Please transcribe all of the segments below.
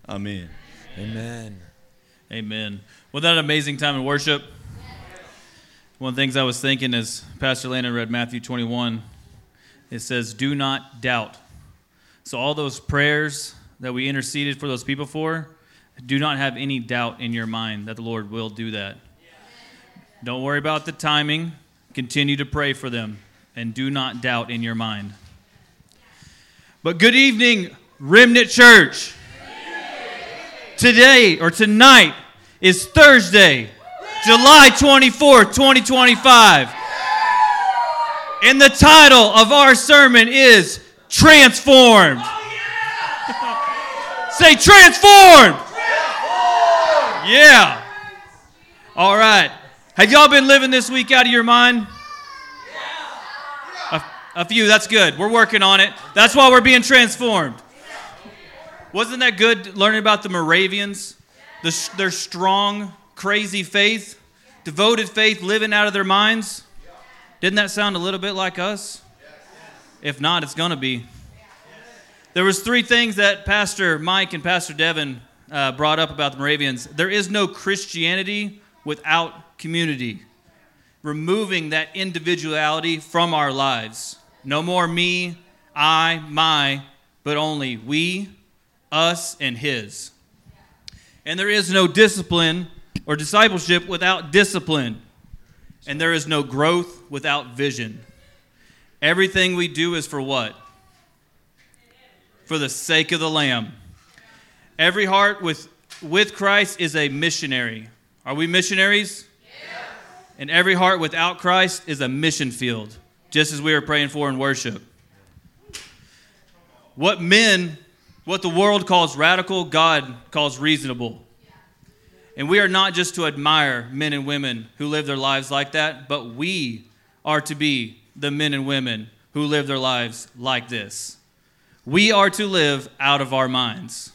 Amen. Amen. Amen. Wasn't that an amazing time in worship? One of the things I was thinking as Pastor Landon read Matthew 21, it says, do not doubt. So all those prayers that we interceded for those people for, do not have any doubt in your mind that the Lord will do that. Don't worry about the timing. Continue to pray for them, and do not doubt in your mind. But good evening, Remnant Church. Today, or tonight, is Thursday, July 24th, 2025. And the title of our sermon is Transformed. Say transformed. Yeah. All right. Have y'all been living this week out of your mind? A few, that's good. We're working on it. That's why we're being transformed. Wasn't that good learning about the Moravians? Their strong, crazy faith, devoted faith, living out of their minds. Didn't that sound a little bit like us? If not, it's going to be. There was 3 things that Pastor Mike and Pastor Devin brought up about the Moravians. There is no Christianity without community. Removing that individuality from our lives. No more me, I, my, but only we, us, and his. And there is no discipline or discipleship without discipline. And there is no growth without vision. Everything we do is for what? For the sake of the Lamb. Every heart with Christ is a missionary. Are we missionaries? Yes. And every heart without Christ is a mission field, just as we were praying for in worship. What the world calls radical, God calls reasonable. And we are not just to admire men and women who live their lives like that, but we are to be the men and women who live their lives like this. We are to live out of our minds.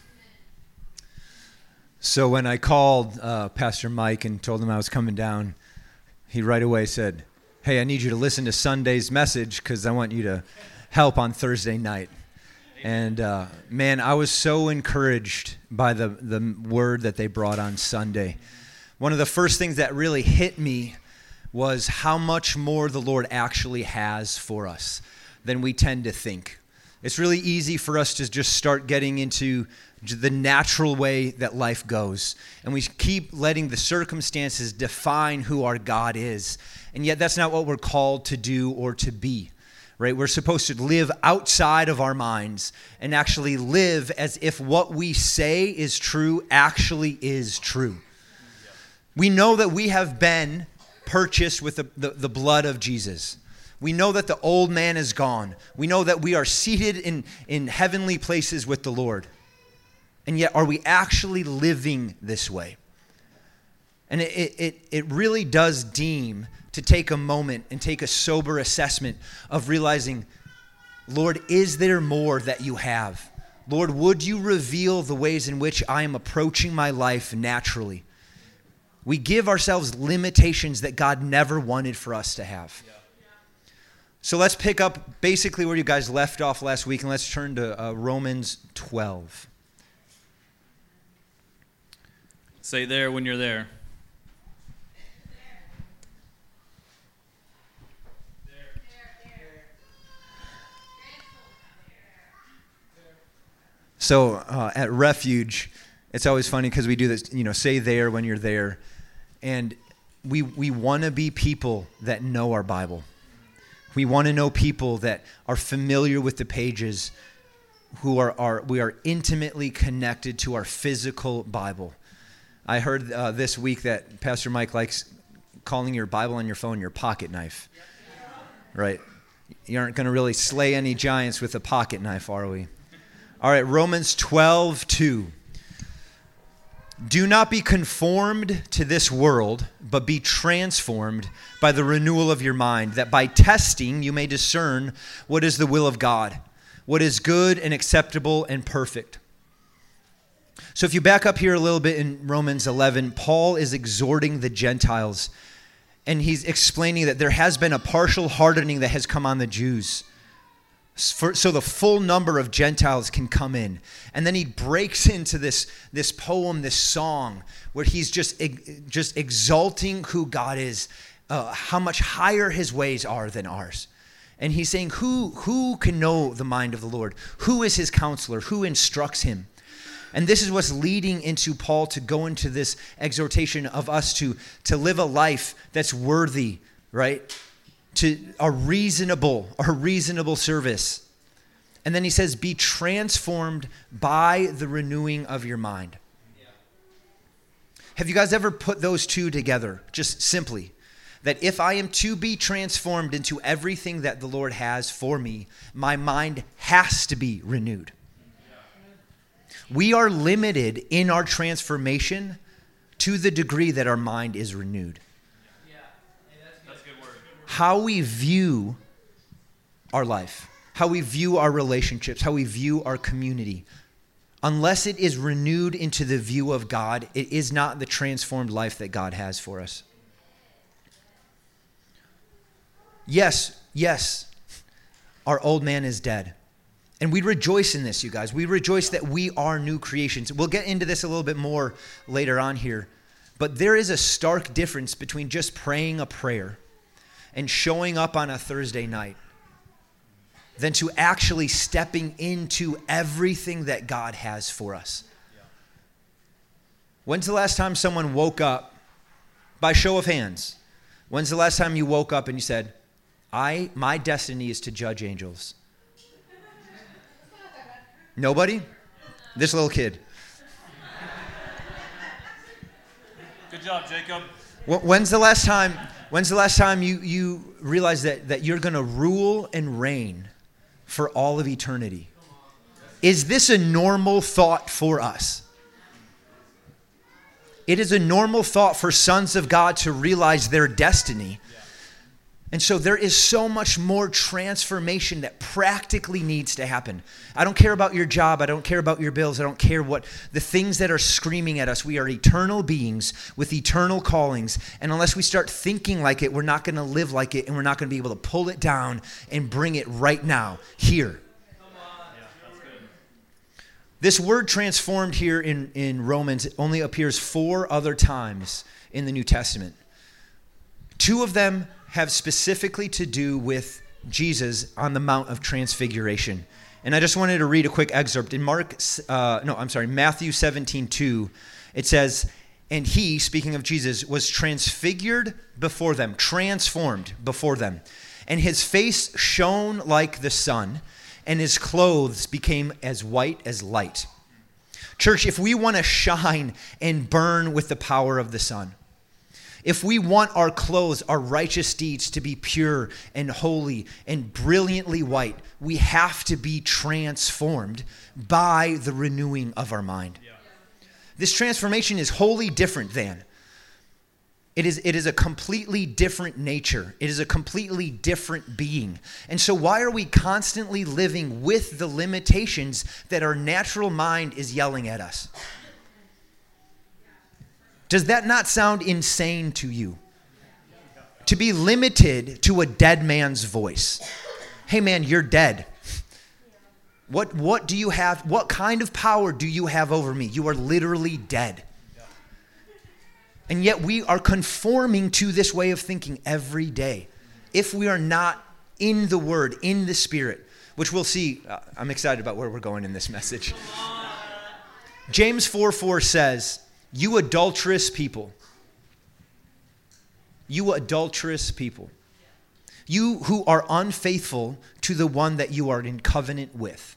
So when I called Pastor Mike and told him I was coming down, he right away said, hey, I need you to listen to Sunday's message because I want you to help on Thursday night. And man, I was so encouraged by the word that they brought on Sunday. One of the first things that really hit me was how much more the Lord actually has for us than we tend to think. It's really easy for us to just start getting into the natural way that life goes. And we keep letting the circumstances define who our God is. And yet that's not what we're called to do or to be. Right? We're supposed to live outside of our minds and actually live as if what we say is true actually is true. We know that we have been purchased with the blood of Jesus. We know that the old man is gone. We know that we are seated in heavenly places with the Lord. And yet, are we actually living this way? And it really does deem to take a moment and take a sober assessment of realizing, Lord, is there more that you have? Lord, would you reveal the ways in which I am approaching my life naturally? We give ourselves limitations that God never wanted for us to have. So let's pick up basically where you guys left off last week, and let's turn to Romans 12. Say there when you're there. So at Refuge, it's always funny because we do this, say there when you're there. And we want to be people that know our Bible. We want to know people that are familiar with the pages, we are intimately connected to our physical Bible. I heard this week that Pastor Mike likes calling your Bible on your phone your pocket knife. Right? You aren't going to really slay any giants with a pocket knife, are we? All right, Romans 12:2. Do not be conformed to this world, but be transformed by the renewal of your mind, that by testing you may discern what is the will of God, what is good and acceptable and perfect. So if you back up here a little bit in Romans 11, Paul is exhorting the Gentiles, and he's explaining that there has been a partial hardening that has come on the Jews so the full number of Gentiles can come in. And then he breaks into this poem, this song, where he's just exalting who God is, how much higher his ways are than ours. And he's saying, who can know the mind of the Lord? Who is his counselor? Who instructs him? And this is what's leading into Paul to go into this exhortation of us to live a life that's worthy, right? To a reasonable service. And then he says, be transformed by the renewing of your mind. Yeah. Have you guys ever put those two together? Just simply. That if I am to be transformed into everything that the Lord has for me, my mind has to be renewed. We are limited in our transformation to the degree that our mind is renewed. That's a good word. How we view our life, how we view our relationships, how we view our community, unless it is renewed into the view of God, it is not the transformed life that God has for us. Yes, our old man is dead. And we rejoice in this, you guys. We rejoice that we are new creations. We'll get into this a little bit more later on here. But there is a stark difference between just praying a prayer and showing up on a Thursday night than to actually stepping into everything that God has for us. Yeah. When's the last time someone woke up, by show of hands, when's the last time you woke up and you said, my destiny is to judge angels? Nobody? This little kid. Good job, Jacob. When's the last time you realized that you're going to rule and reign for all of eternity? Is this a normal thought for us? It is a normal thought for sons of God to realize their destiny. And so there is so much more transformation that practically needs to happen. I don't care about your job. I don't care about your bills. I don't care what the things that are screaming at us. We are eternal beings with eternal callings. And unless we start thinking like it, we're not going to live like it. And we're not going to be able to pull it down and bring it right now, here. This word transformed here in Romans only appears 4 other times in the New Testament. 2 of them have specifically to do with Jesus on the Mount of Transfiguration. And I just wanted to read a quick excerpt. In Matthew 17:2, it says, and he, speaking of Jesus, was transfigured before them, transformed before them. And his face shone like the sun, and his clothes became as white as light. Church, if we want to shine and burn with the power of the sun, if we want our clothes, our righteous deeds to be pure and holy and brilliantly white, we have to be transformed by the renewing of our mind. Yeah. This transformation is wholly different than. It is a completely different nature. It is a completely different being. And so why are we constantly living with the limitations that our natural mind is yelling at us? Does that not sound insane to you? To be limited to a dead man's voice. Hey man, you're dead. What do you have? What kind of power do you have over me? You are literally dead. And yet we are conforming to this way of thinking every day. If we are not in the Word, in the Spirit, which we'll see. I'm excited about where we're going in this message. James 4:4 says, you adulterous people. You adulterous people. You who are unfaithful to the one that you are in covenant with.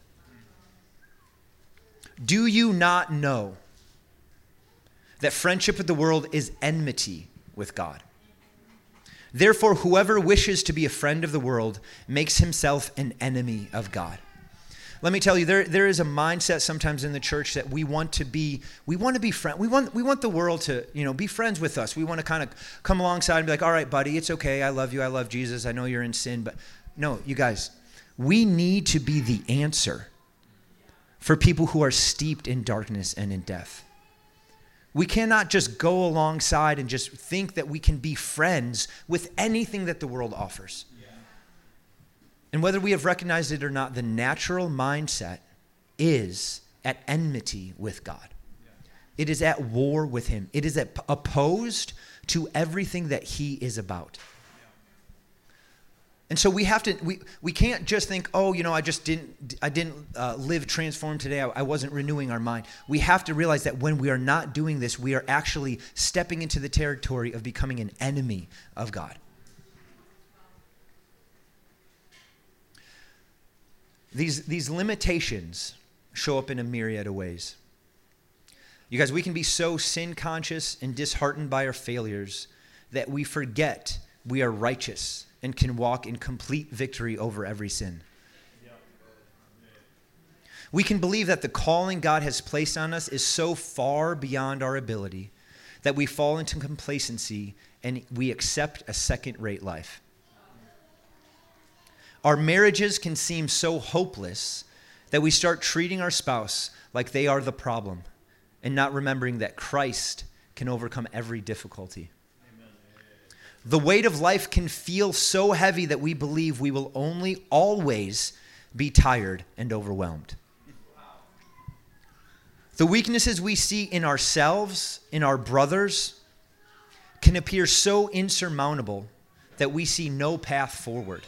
Do you not know that friendship with the world is enmity with God? Therefore, whoever wishes to be a friend of the world makes himself an enemy of God. Let me tell you, there is a mindset sometimes in the church that we want to be friends. We want the world to, be friends with us. We want to kind of come alongside and be like, all right, buddy, it's okay. I love you. I love Jesus. I know you're in sin. But no, you guys, we need to be the answer for people who are steeped in darkness and in death. We cannot just go alongside and just think that we can be friends with anything that the world offers. And whether we have recognized it or not, the natural mindset is at enmity with God. It is at war with him. It is opposed to everything that he is about. And so we have to, we can't just think, oh, I didn't live transformed today. I wasn't renewing our mind. We have to realize that when we are not doing this, we are actually stepping into the territory of becoming an enemy of God. These limitations show up in a myriad of ways. You guys, we can be so sin conscious and disheartened by our failures that we forget we are righteous and can walk in complete victory over every sin. We can believe that the calling God has placed on us is so far beyond our ability that we fall into complacency and we accept a second-rate life. Our marriages can seem so hopeless that we start treating our spouse like they are the problem and not remembering that Christ can overcome every difficulty. Amen. The weight of life can feel so heavy that we believe we will only always be tired and overwhelmed. The weaknesses we see in ourselves, in our brothers, can appear so insurmountable that we see no path forward.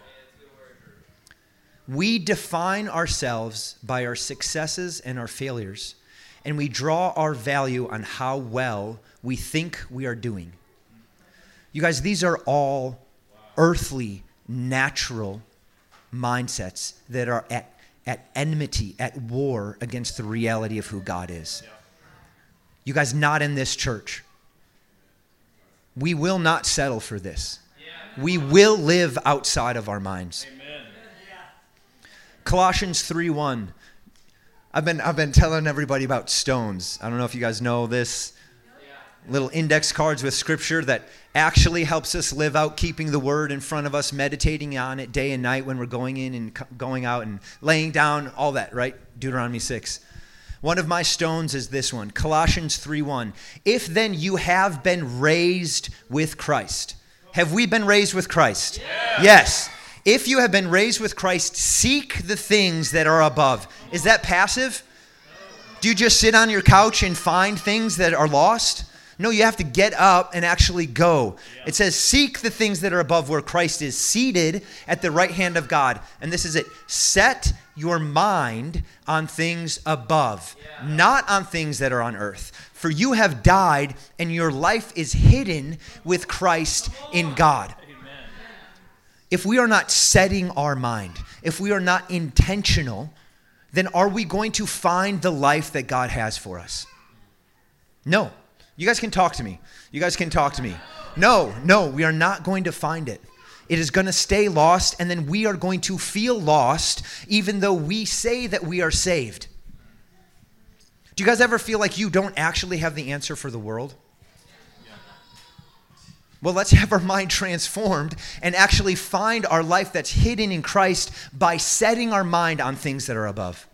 We define ourselves by our successes and our failures, and we draw our value on how well we think we are doing. You guys, these are all earthly, natural mindsets that are at enmity, at war against the reality of who God is. You guys, not in this church. We will not settle for this. We will live outside of our minds. Amen. Colossians 3:1. I've been telling everybody about stones. I don't know if you guys know this. Little index cards with scripture that actually helps us live out keeping the word in front of us, meditating on it day and night when we're going in and going out and laying down, all that, right? Deuteronomy 6. One of my stones is this one, Colossians 3:1. If then you have been raised with Christ. Have we been raised with Christ? Yeah. Yes. If you have been raised with Christ, seek the things that are above. Is that passive? Do you just sit on your couch and find things that are lost? No, you have to get up and actually go. It says, seek the things that are above where Christ is seated at the right hand of God. And this is it. Set your mind on things above, not on things that are on earth. For you have died and your life is hidden with Christ in God. If we are not setting our mind, if we are not intentional, then are we going to find the life that God has for us? No. You guys can talk to me. No, we are not going to find it. It is going to stay lost, and then we are going to feel lost even though we say that we are saved. Do you guys ever feel like you don't actually have the answer for the world? Well, let's have our mind transformed and actually find our life that's hidden in Christ by setting our mind on things that are above.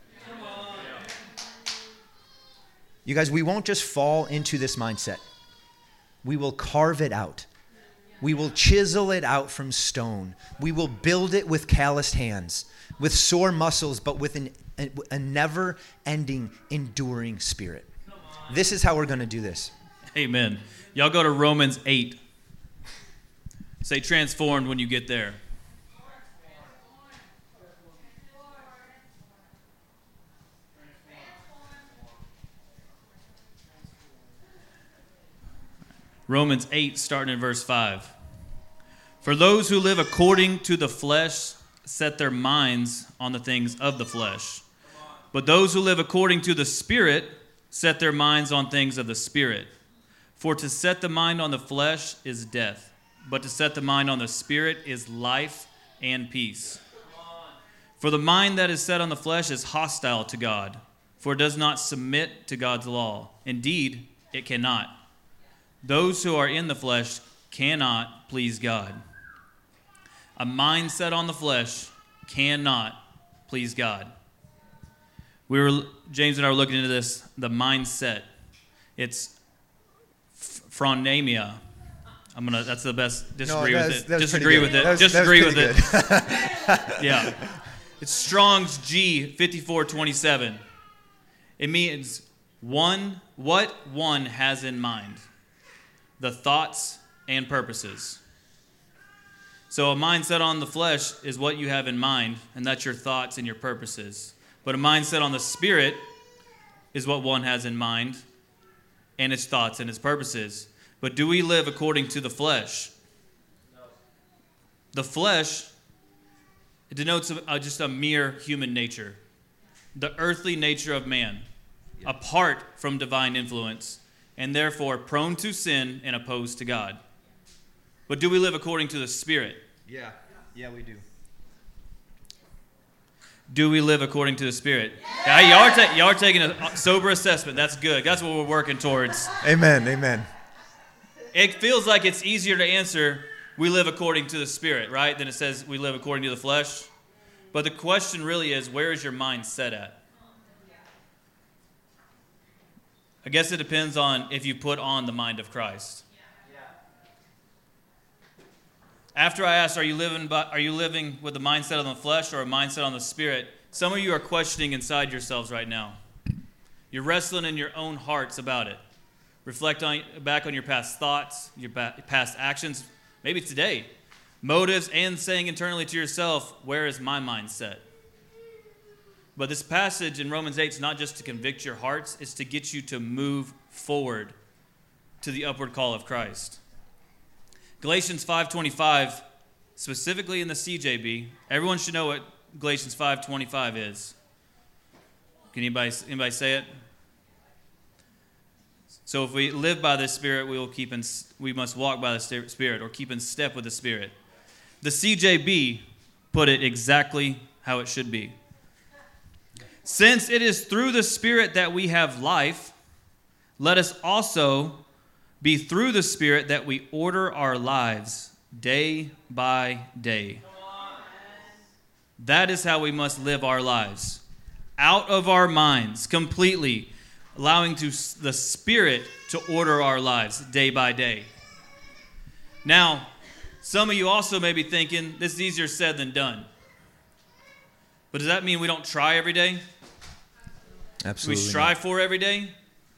You guys, we won't just fall into this mindset. We will carve it out. We will chisel it out from stone. We will build it with calloused hands, with sore muscles, but with a never-ending, enduring spirit. This is how we're going to do this. Amen. Y'all go to Romans 8. Say transformed when you get there. Romans 8, starting in verse 5. For those who live according to the flesh set their minds on the things of the flesh. But those who live according to the Spirit set their minds on things of the Spirit. For to set the mind on the flesh is death, but to set the mind on the Spirit is life and peace. For the mind that is set on the flesh is hostile to God, for it does not submit to God's law. Indeed, it cannot. Those who are in the flesh cannot please God. A mind set on the flesh cannot please God. James and I were looking into this, the mindset. It's phronema. That's the best. No, Disagree with it. that was pretty Disagree good. with it. That was Disagree with pretty it. Yeah. It's Strong's G 5427. It means what one has in mind, the thoughts and purposes. So a mindset on the flesh is what you have in mind, and that's your thoughts and your purposes. But a mindset on the spirit is what one has in mind, and its thoughts and its purposes. But do we live according to the flesh? No. The flesh, it denotes just a mere human nature, the earthly nature of man, apart from divine influence, and therefore prone to sin and opposed to God. But do we live according to the Spirit? Yeah, we do. Do we live according to the Spirit? Yeah, y'all are taking a sober assessment. That's good. That's what we're working towards. Amen. It feels like it's easier to answer, we live according to the Spirit, right? Than it says we live according to the flesh. But the question really is, where is your mind set at? I guess it depends on if you put on the mind of Christ. After I asked, are you living with the mindset on the flesh or a mindset on the Spirit? Some of you are questioning inside yourselves right now. You're wrestling in your own hearts about it. Reflect back on your past thoughts, your past actions, maybe today, motives, and saying internally to yourself, where is my mindset? But this passage in Romans 8 is not just to convict your hearts, it's to get you to move forward to the upward call of Christ. Galatians 5:25, specifically in the CJB, everyone should know what Galatians 5:25 is. Can anybody say it? So if we live by the Spirit, we must walk by the Spirit, or keep in step with the Spirit. The CJB put it exactly how it should be. Since it is through the Spirit that we have life, let us also be through the Spirit that we order our lives day by day. That is how we must live our lives. Out of our minds, completely, allowing the Spirit to order our lives day by day. Now, some of you also may be thinking, this is easier said than done. But does that mean we don't try every day? Absolutely. We strive for every day?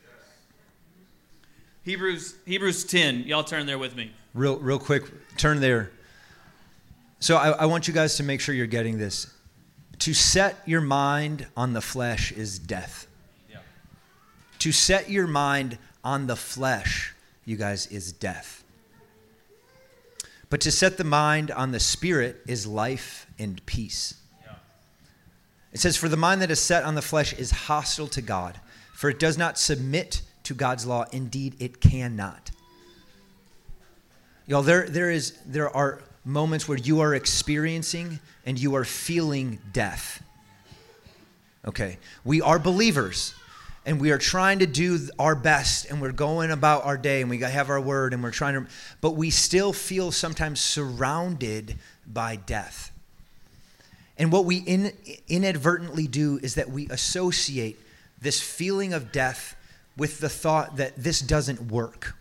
Hebrews 10. Y'all turn there with me. Real quick, turn there. So I want you guys to make sure you're getting this. To set your mind on the flesh is death. Yeah. To set your mind on the flesh, you guys, is death. But to set the mind on the Spirit is life and peace. Yeah. It says, for the mind that is set on the flesh is hostile to God, for it does not submit to God's law. Indeed, it cannot. Y'all, there are moments where you are experiencing and you are feeling death. Okay, we are believers and we are trying to do our best and we're going about our day and we have our word and we're trying to, but we still feel sometimes surrounded by death. And what we inadvertently do is that we associate this feeling of death with the thought that this doesn't work.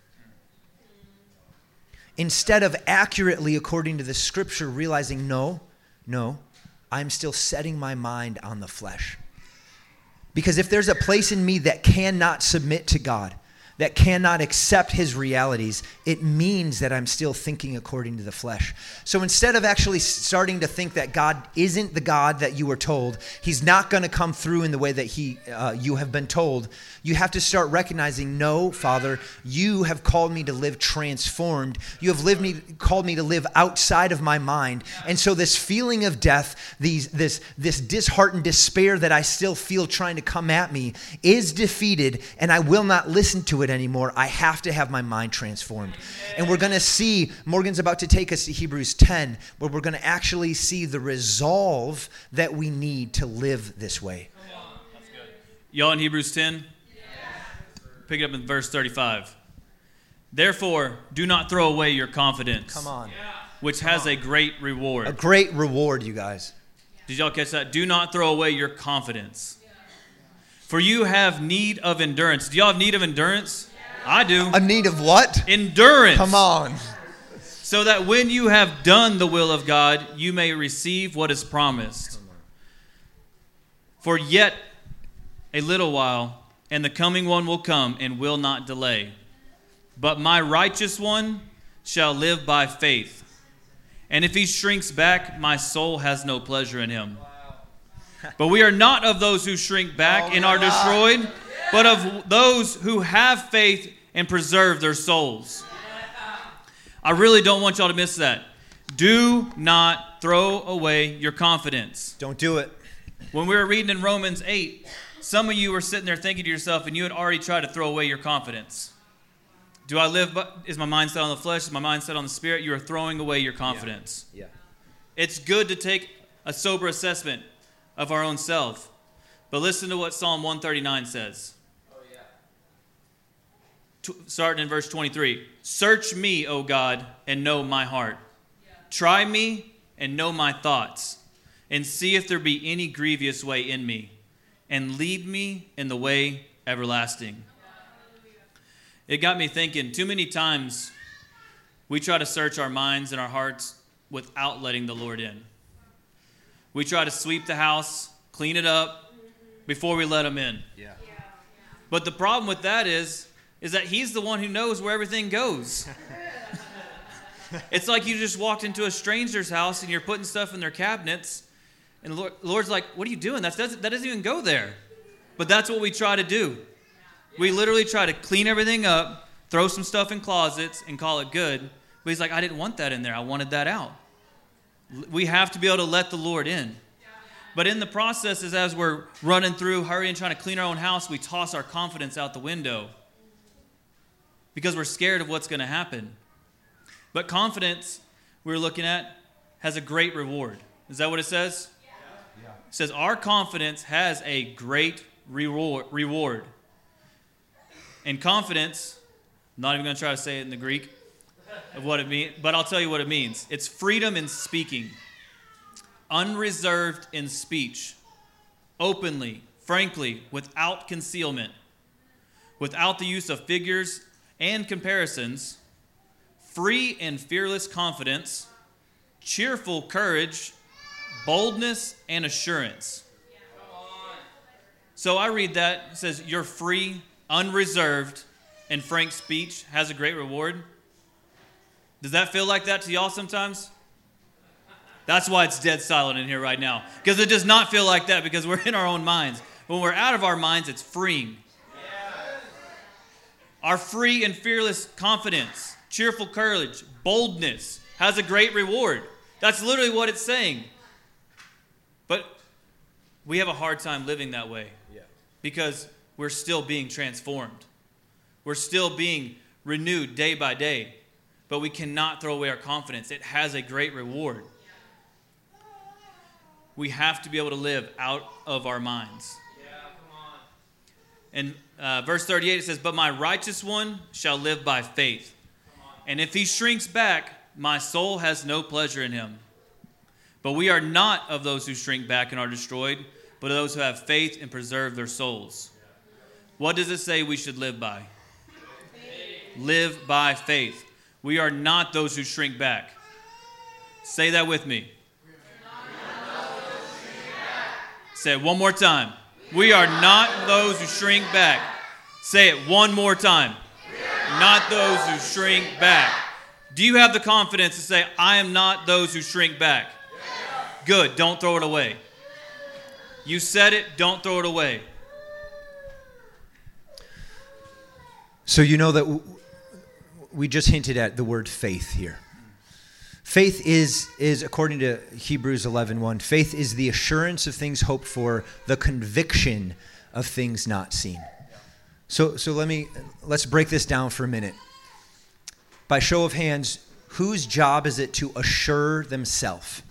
Instead of accurately, according to the scripture, realizing, no, I'm still setting my mind on the flesh. Because if there's a place in me that cannot submit to God, that cannot accept his realities, it means that I'm still thinking according to the flesh. So instead of actually starting to think that God isn't the God that you were told, he's not going to come through in the way that you have been told, you have to start recognizing, no, Father, you have called me to live transformed. You have called me to live outside of my mind. And so this feeling of death, this disheartened despair that I still feel trying to come at me is defeated, and I will not listen to it anymore. I have to have my mind transformed. And we're going to see, Morgan's about to take us to Hebrews 10, where we're going to actually see the resolve that we need to live this way. That's good. Y'all in Hebrews 10? Pick it up in verse 35. Therefore, do not throw away your confidence. Come on. Which has a great reward. A great reward, you guys. Did y'all catch that? Do not throw away your confidence. For you have need of endurance. Do y'all have need of endurance? I do. A need of what? Endurance. Come on. so that when you have done the will of God, you may receive what is promised. For yet a little while, and the coming one will come and will not delay. But my righteous one shall live by faith. And if he shrinks back, my soul has no pleasure in him. But we are not of those who shrink back and are destroyed, but of those who have faith and preserve their souls. I really don't want y'all to miss that. Do not throw away your confidence. Don't do it. When we were reading in Romans 8, some of you were sitting there thinking to yourself, and you had already tried to throw away your confidence. Do I live, is my mind set on the flesh? Is my mind set on the spirit? You are throwing away your confidence. Yeah. It's good to take a sober assessment of our own self. But listen to what Psalm 139 says. Starting in verse 23. Search me, O God, and know my heart. Try me and know my thoughts, and see if there be any grievous way in me, and lead me in the way everlasting. It got me thinking, too many times we try to search our minds and our hearts without letting the Lord in. We try to sweep the house, clean it up before we let him in. Yeah. But the problem with that is that he's the one who knows where everything goes. It's like you just walked into a stranger's house and you're putting stuff in their cabinets, and the Lord's like, what are you doing? That doesn't even go there. But that's what we try to do. We literally try to clean everything up, throw some stuff in closets, and call it good. But he's like, I didn't want that in there. I wanted that out. We have to be able to let the Lord in. But in the process, as we're running through, hurrying, trying to clean our own house, we toss our confidence out the window because we're scared of what's going to happen. But confidence, we're looking at, has a great reward. Is that what it says? Yeah. It says our confidence has a great reward. And confidence, I'm not even going to try to say it in the Greek of what it means, but I'll tell you what it means. It's freedom in speaking, unreserved in speech, openly, frankly, without concealment, without the use of figures and comparisons, free and fearless confidence, cheerful courage, boldness, and assurance. So I read that, it says, your free, unreserved, and frank speech has a great reward. Does that feel like that to y'all sometimes? That's why it's dead silent in here right now. Because it does not feel like that because we're in our own minds. When we're out of our minds, it's freeing. Our free and fearless confidence, cheerful courage, boldness has a great reward. That's literally what it's saying. But we have a hard time living that way because we're still being transformed. We're still being renewed day by day. But we cannot throw away our confidence. It has a great reward. We have to be able to live out of our minds. And verse 38, it says, but my righteous one shall live by faith. And if he shrinks back, my soul has no pleasure in him. But we are not of those who shrink back and are destroyed, but of those who have faith and preserve their souls. What does it say we should live by? Live by faith. We are not those who shrink back. Say that with me. Say it one more time. We are not those who shrink back. Say it one more time. Not those who shrink back. Do you have the confidence to say, I am not those who shrink back? Good. Don't throw it away. You said it. Don't throw it away. So you know that we just hinted at the word faith here. Faith is according to Hebrews 11:1, faith is the assurance of things hoped for, the conviction of things not seen. So let's break this down for a minute. By show of hands, whose job is it to assure themselves?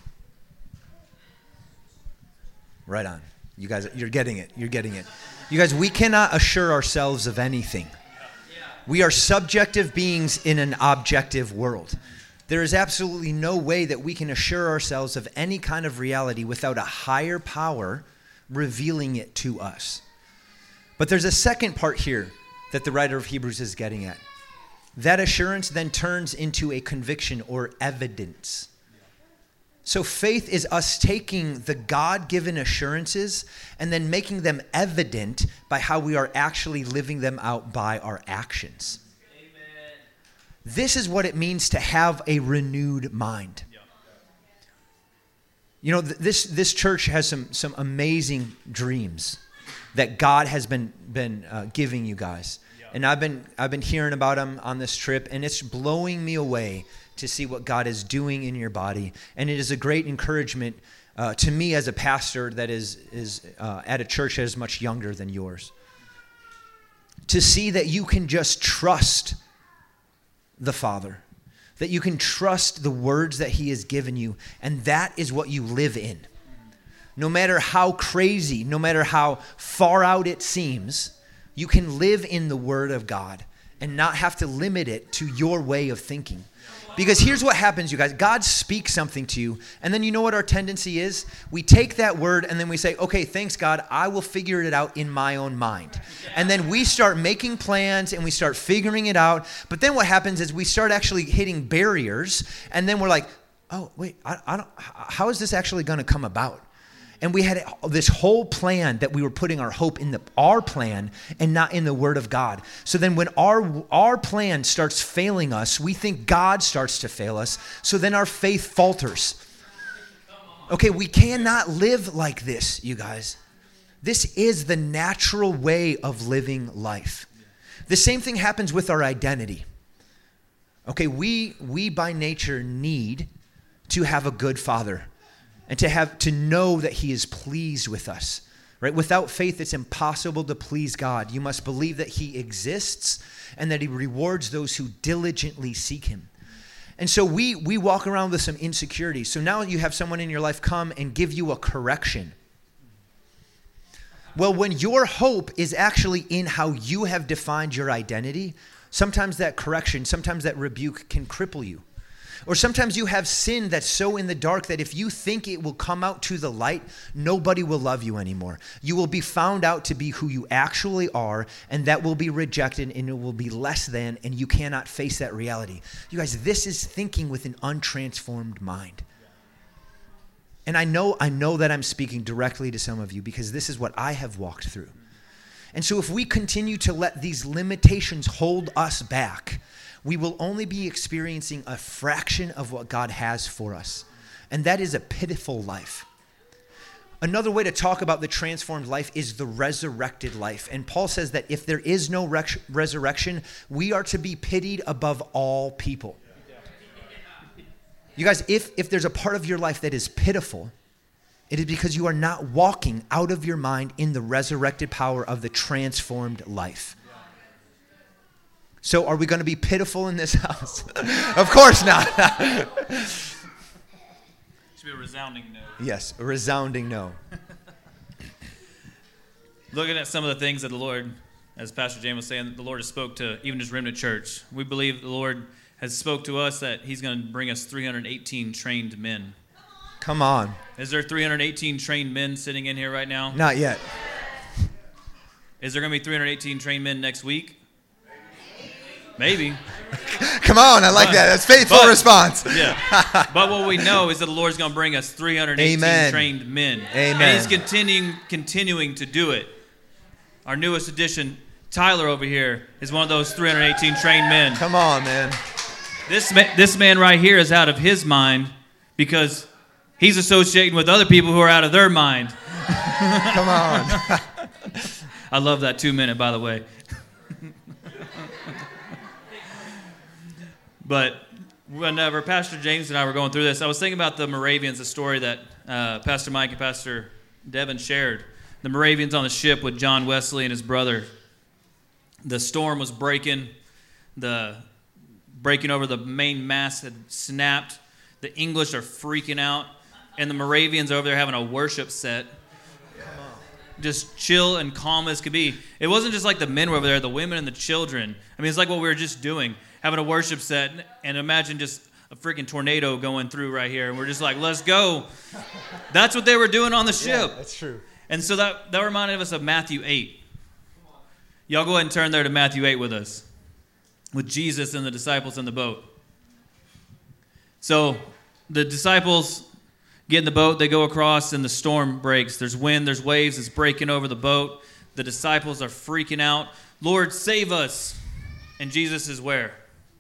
Right on. You guys, you're getting it. You're getting it. You guys, we cannot assure ourselves of anything. We are subjective beings in an objective world. There is absolutely no way that we can assure ourselves of any kind of reality without a higher power revealing it to us. But there's a second part here that the writer of Hebrews is getting at. that assurance then turns into a conviction or evidence. So faith is us taking the God-given assurances and then making them evident by how we are actually living them out by our actions. Amen. This is what it means to have a renewed mind. You know, this church has some amazing dreams that God has been giving you guys. And I've been hearing about them on this trip, and it's blowing me away to see what God is doing in your body. And it is a great encouragement to me as a pastor that is at a church that is much younger than yours, to see that you can just trust the Father, that you can trust the words that he has given you, and that is what you live in. No matter how crazy, no matter how far out it seems, you can live in the Word of God and not have to limit it to your way of thinking. Because here's what happens, you guys. God speaks something to you, and then you know what our tendency is? We take that word, and then we say, okay, thanks, God. I will figure it out in my own mind. And then we start making plans, and we start figuring it out. But then what happens is we start actually hitting barriers, and then we're like, oh, wait, I don't. How is this actually going to come about? And we had this whole plan that we were putting our hope in our plan and not in the Word of God. So then when our plan starts failing us, we think God starts to fail us. So then our faith falters. Okay, we cannot live like this, you guys. This is the natural way of living life. The same thing happens with our identity. Okay, we by nature need to have a good father. And to know that he is pleased with us, right? Without faith, it's impossible to please God. You must believe that he exists and that he rewards those who diligently seek him. And so we walk around with some insecurities. So now you have someone in your life come and give you a correction. Well, when your hope is actually in how you have defined your identity, sometimes that correction, sometimes that rebuke can cripple you. Or sometimes you have sin that's so in the dark that if you think it will come out to the light, nobody will love you anymore. You will be found out to be who you actually are, and that will be rejected, and it will be less than, and you cannot face that reality. You guys, this is thinking with an untransformed mind. And I know that I'm speaking directly to some of you because this is what I have walked through. And so if we continue to let these limitations hold us back, we will only be experiencing a fraction of what God has for us. And that is a pitiful life. Another way to talk about the transformed life is the resurrected life. And Paul says that if there is no resurrection, we are to be pitied above all people. You guys, if there's a part of your life that is pitiful, it is because you are not walking out of your mind in the resurrected power of the transformed life. So are we going to be pitiful in this house? Of course not. Should be a resounding no. Yes, a resounding no. Looking at some of the things that the Lord, as Pastor James was saying, the Lord has spoke to even his remnant church. We believe the Lord has spoke to us that he's going to bring us 318 trained men. Come on. Is there 318 trained men sitting in here right now? Not yet. Is there going to be 318 trained men next week? Maybe. Come on, I like that. That's faithful response. Yeah. But what we know is that the Lord's going to bring us 318 trained men. Amen. And he's continuing to do it. Our newest addition, Tyler over here, is one of those 318 trained men. Come on, man. This man right here is out of his mind because he's associating with other people who are out of their mind. Come on. I love that 2-minute, by the way. But whenever Pastor James and I were going through this, I was thinking about the Moravians, the story that Pastor Mike and Pastor Devin shared. The Moravians on the ship with John Wesley and his brother. The storm was breaking. The breaking over the main mast had snapped. The English are freaking out. And the Moravians over there having a worship set. Just chill and calm as could be. It wasn't just like the men were over there, the women and the children. I mean, it's like what we were just doing. Having a worship set, and imagine just a freaking tornado going through right here, and we're just like, let's go. That's what they were doing on the ship. Yeah, that's true. And so that reminded us of Matthew 8. Y'all go ahead and turn there to Matthew 8 with us. with Jesus and the disciples in the boat. So the disciples get in the boat, they go across, and the storm breaks. There's wind, there's waves, it's breaking over the boat. The disciples are freaking out. Lord, save us. And Jesus is where?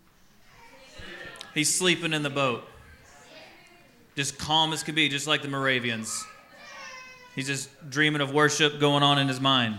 He's sleeping in the boat. Just calm as can be, just like the Moravians. He's just dreaming of worship going on in his mind.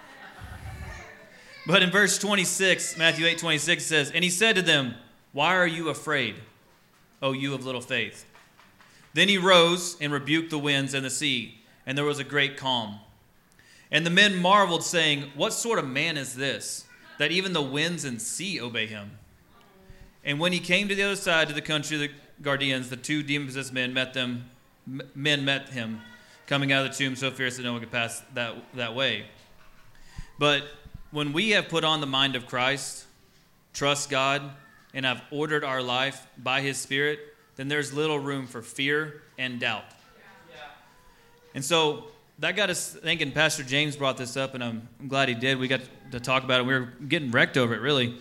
But in verse 26, Matthew 8:26 says, and he said to them, why are you afraid, O you of little faith? Then he rose and rebuked the winds and the sea, and there was a great calm. And the men marveled, saying, what sort of man is this, that even the winds and sea obey him? And when he came to the other side, to the country of the Gadarenes, the 2 demon-possessed men met him, coming out of the tomb so fierce that no one could pass that way. But when we have put on the mind of Christ, trust God, and have ordered our life by his Spirit, then there's little room for fear and doubt. Yeah. And so that got us thinking. Pastor James brought this up, and I'm glad he did. We got to talk about it. We were getting wrecked over it, really.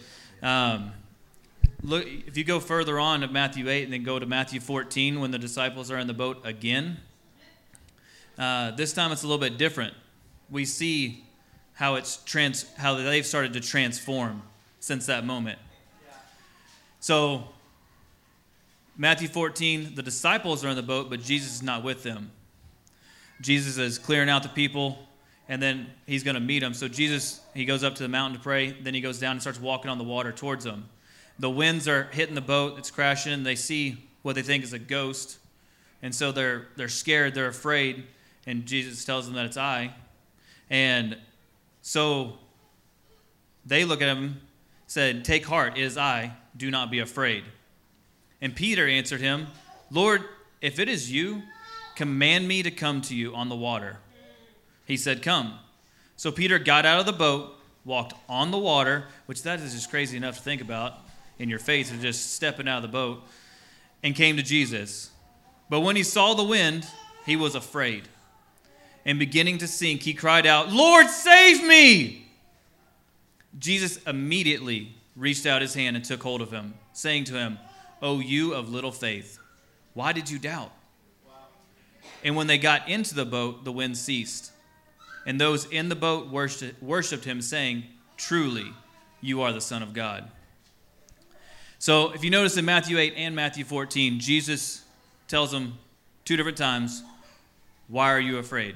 Look, if you go further on to Matthew 8 and then go to Matthew 14 when the disciples are in the boat again, this time it's a little bit different. We see how how they've started to transform since that moment. So Matthew 14, the disciples are in the boat, but Jesus is not with them. Jesus is clearing out the people, and then he's going to meet them. So Jesus, he goes up to the mountain to pray. Then he goes down and starts walking on the water towards them. The winds are hitting the boat. It's crashing. They see what they think is a ghost. And so they're scared. They're afraid. And Jesus tells them that it's I. And so they look at him, said, take heart, it is I. Do not be afraid. And Peter answered him, Lord, if it is you, command me to come to you on the water. He said, come. So Peter got out of the boat, walked on the water, which that is just crazy enough to think about in your faith of just stepping out of the boat, and came to Jesus. But when he saw the wind, he was afraid. And beginning to sink, he cried out, Lord, save me! Jesus immediately reached out his hand and took hold of him, saying to him, O you of little faith, why did you doubt? And when they got into the boat, the wind ceased. And those in the boat worshipped him, saying, truly, you are the Son of God. So if you notice in Matthew 8 and Matthew 14, Jesus tells them 2 different times, why are you afraid?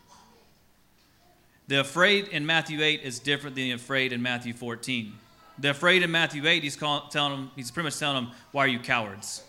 The afraid in Matthew 8 is different than the afraid in Matthew 14. The afraid in Matthew 8, he's pretty much telling them, why are you cowards?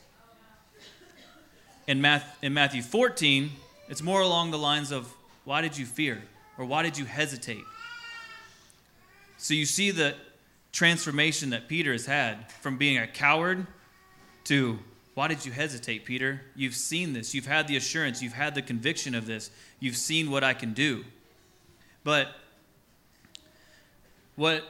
In Matthew 14, it's more along the lines of, why did you fear? Or why did you hesitate? So you see the transformation that Peter has had from being a coward to, why did you hesitate, Peter? You've seen this. You've had the assurance. You've had the conviction of this. You've seen what I can do. But what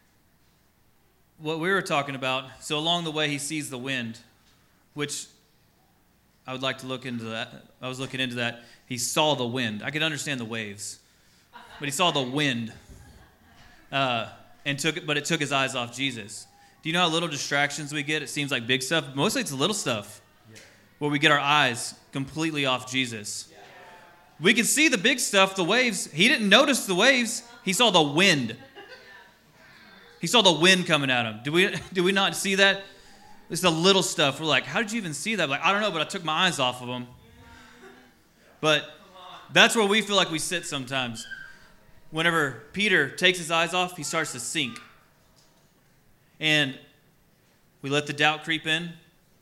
we were talking about, so along the way he sees the wind, which I would like to look into that. I was looking into that. He saw the wind. I could understand the waves, but he saw the wind, but it took his eyes off Jesus. Do you know how little distractions we get? It seems like big stuff. Mostly it's little stuff where we get our eyes completely off Jesus. We can see the big stuff, the waves. He didn't notice the waves. He saw the wind. He saw the wind coming at him. Do we not see that? It's the little stuff. We're like, how did you even see that? Like, I don't know, but I took my eyes off of him. But that's where we feel like we sit sometimes. Whenever Peter takes his eyes off, he starts to sink. And we let the doubt creep in.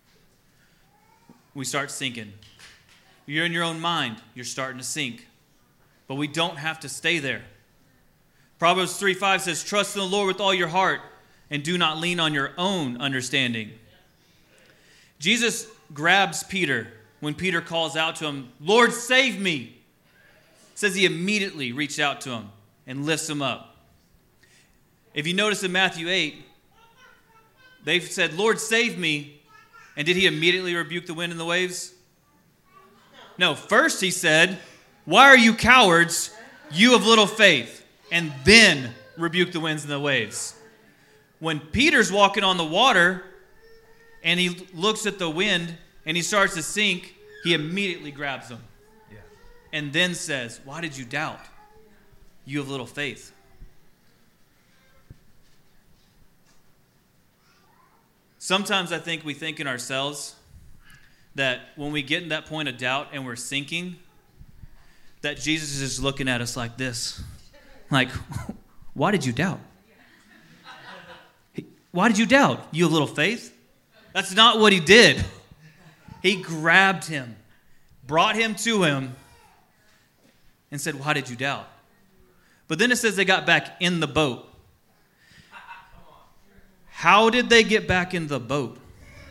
We start sinking. You're in your own mind. You're starting to sink. But we don't have to stay there. Proverbs 3:5 says, trust in the Lord with all your heart and do not lean on your own understanding. Jesus grabs Peter when Peter calls out to him, Lord, save me. It says he immediately reached out to him and lifts him up. If you notice in Matthew 8, they've said, Lord, save me. And did he immediately rebuke the wind and the waves? No, first he said, why are you cowards, you of little faith? And then rebuke the winds and the waves. When Peter's walking on the water and he looks at the wind and he starts to sink, he immediately grabs him. Yeah. And then says, why did you doubt? You have little faith. Sometimes I think we think in ourselves that when we get in that point of doubt and we're sinking, that Jesus is just looking at us like this. Like, why did you doubt? Why did you doubt? You have little faith? That's not what he did. He grabbed him, brought him to him, and said, why did you doubt? But then it says they got back in the boat. How did they get back in the boat?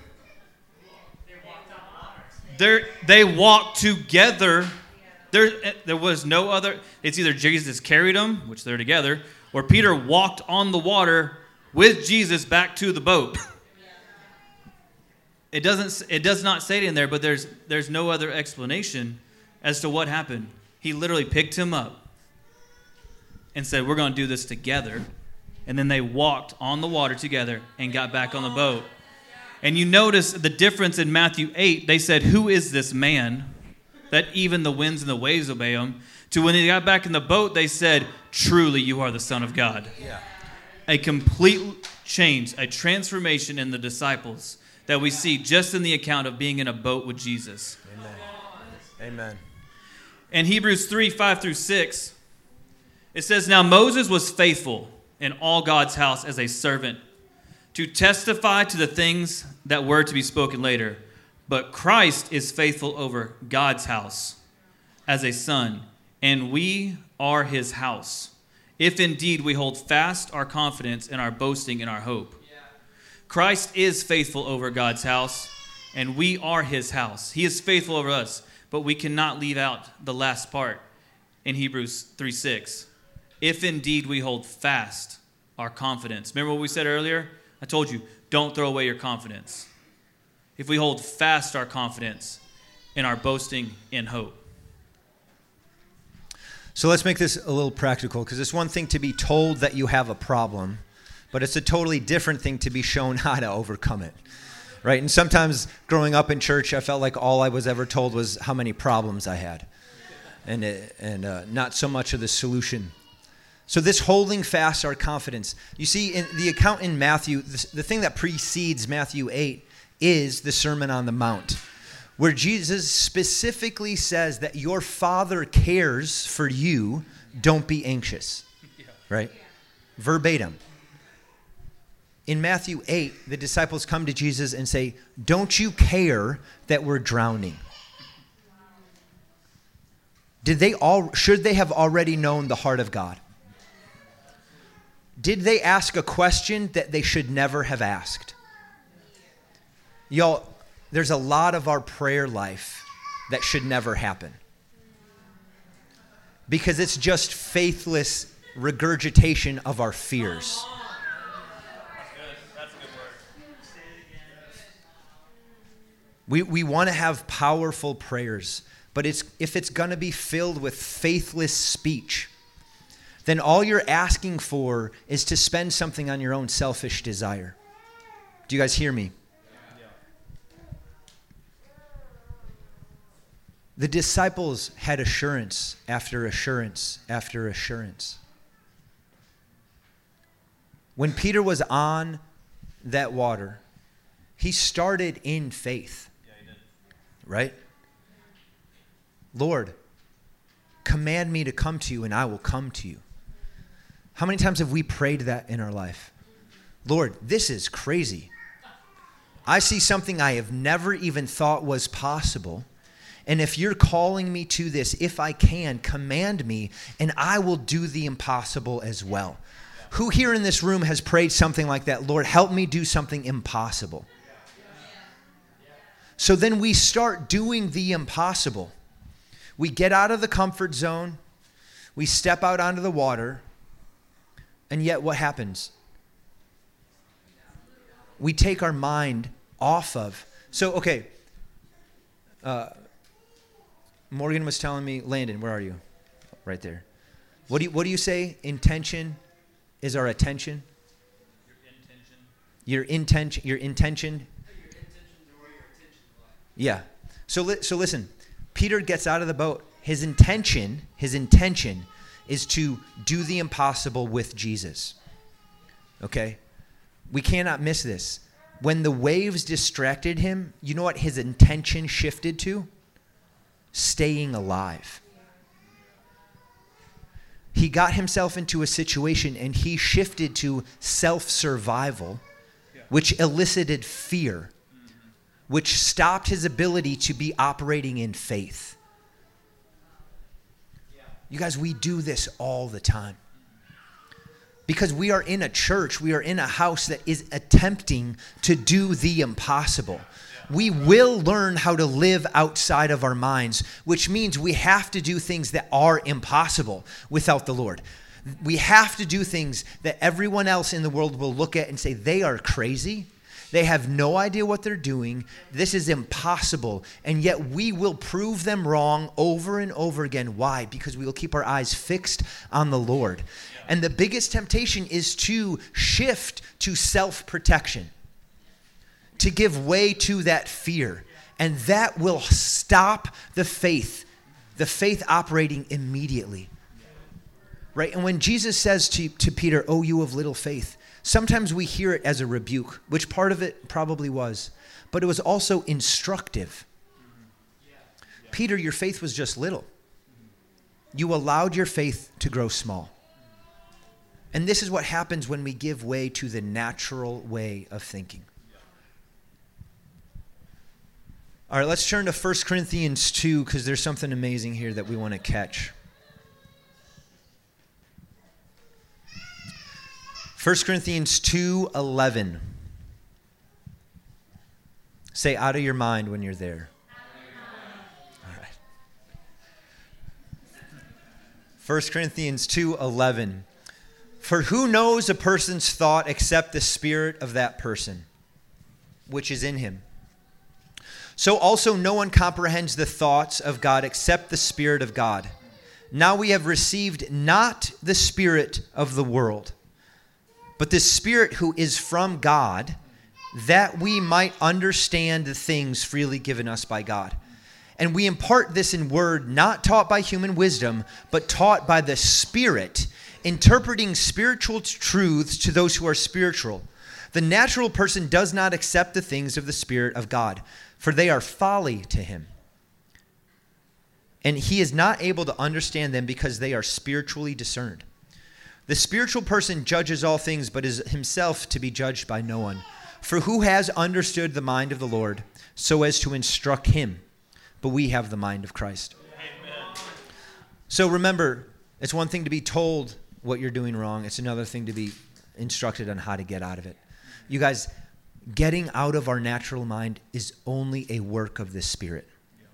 They walked together. There was no other. It's either Jesus carried them, which they're together, or Peter walked on the water with Jesus back to the boat. It does not say it in there, but there's no other explanation as to what happened. He literally picked him up and said, we're going to do this together. And then they walked on the water together and got back on the boat. And you notice the difference in Matthew 8. They said, who is this man that even the winds and the waves obey him? To when they got back in the boat, they said, truly you are the Son of God. Yeah. A complete change, a transformation in the disciples that we see just in the account of being in a boat with Jesus. Amen. Amen. In Hebrews 3, 5 through 6, it says, now Moses was faithful in all God's house as a servant to testify to the things that were to be spoken later. But Christ is faithful over God's house as a son, and we are his house, if indeed we hold fast our confidence and our boasting in our hope. Christ is faithful over God's house, and we are his house. He is faithful over us, but we cannot leave out the last part in Hebrews 3:6. If indeed we hold fast our confidence. Remember what we said earlier? I told you, don't throw away your confidence. If we hold fast our confidence in our boasting in hope. So let's make this a little practical, because it's one thing to be told that you have a problem, but it's a totally different thing to be shown how to overcome it, right? And sometimes growing up in church, I felt like all I was ever told was how many problems I had, and not so much of the solution. So this holding fast our confidence. You see, in the account in Matthew, the thing that precedes Matthew 8 is the Sermon on the Mount, where Jesus specifically says that your Father cares for you, don't be anxious, right? Verbatim. In Matthew 8, the disciples come to Jesus and say, don't you care that we're drowning? Should they have already known the heart of God? Did they ask a question that they should never have asked? Y'all, there's a lot of our prayer life that should never happen, because it's just faithless regurgitation of our fears. That's a good word. We want to have powerful prayers, but if it's going to be filled with faithless speech, then all you're asking for is to spend something on your own selfish desire. Do you guys hear me? The disciples had assurance after assurance after assurance. When Peter was on that water, he started in faith. Yeah, he did. Right? Lord, command me to come to you and I will come to you. How many times have we prayed that in our life? Lord, this is crazy. I see something I have never even thought was possible. And if you're calling me to this, if I can, command me, and I will do the impossible as well. Who here in this room has prayed something like that? Lord, help me do something impossible. So then we start doing the impossible. We get out of the comfort zone. We step out onto the water. And yet what happens? We take our mind off of. So, okay. Morgan was telling me, Landon, where are you? Right there. What do you say? Intention is our attention? Your intention Your intention. Yeah. So listen, Peter gets out of the boat. His intention is to do the impossible with Jesus. Okay? We cannot miss this. When the waves distracted him, you know what his intention shifted to? Staying alive. He got himself into a situation and he shifted to self-survival, which elicited fear, which stopped his ability to be operating in faith. You guys, we do this all the time. Because we are in a church, we are in a house that is attempting to do the impossible. We will learn how to live outside of our minds, which means we have to do things that are impossible without the Lord. We have to do things that everyone else in the world will look at and say, they are crazy. They have no idea what they're doing. This is impossible. And yet we will prove them wrong over and over again. Why? Because we will keep our eyes fixed on the Lord. And the biggest temptation is to shift to self-protection, to give way to that fear. And that will stop the faith operating immediately. Right? And when Jesus says to Peter, "Oh, you of little faith," sometimes we hear it as a rebuke, which part of it probably was, but it was also instructive. Peter, your faith was just little. You allowed your faith to grow small. And this is what happens when we give way to the natural way of thinking. All right, let's turn to 1 Corinthians 2 because there's something amazing here that we want to catch. 1 Corinthians 2:11. Say out of your mind when you're there. All right. 1 Corinthians 2:11. For who knows a person's thought except the spirit of that person, which is in him? So also no one comprehends the thoughts of God except the Spirit of God. Now we have received not the spirit of the world, but the Spirit who is from God, that we might understand the things freely given us by God. And we impart this in word not taught by human wisdom, but taught by the Spirit, interpreting spiritual truths to those who are spiritual. The natural person does not accept the things of the Spirit of God, for they are folly to him. And he is not able to understand them because they are spiritually discerned. The spiritual person judges all things, but is himself to be judged by no one. For who has understood the mind of the Lord so as to instruct him? But we have the mind of Christ. Amen. So remember, it's one thing to be told what you're doing wrong. It's another thing to be instructed on how to get out of it. You guys, getting out of our natural mind is only a work of the Spirit.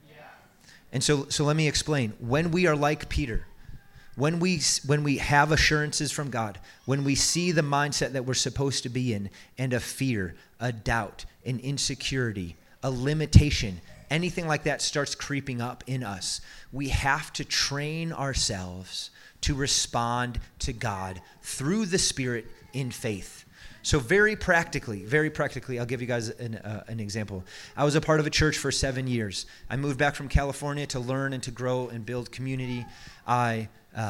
And so let me explain. When we are like Peter, when we have assurances from God, when we see the mindset that we're supposed to be in, and a fear, a doubt, an insecurity, a limitation, anything like that starts creeping up in us, we have to train ourselves to respond to God through the Spirit in faith. So very practically, I'll give you guys an example. I was a part of a church for 7 years. I moved back from California to learn and to grow and build community. I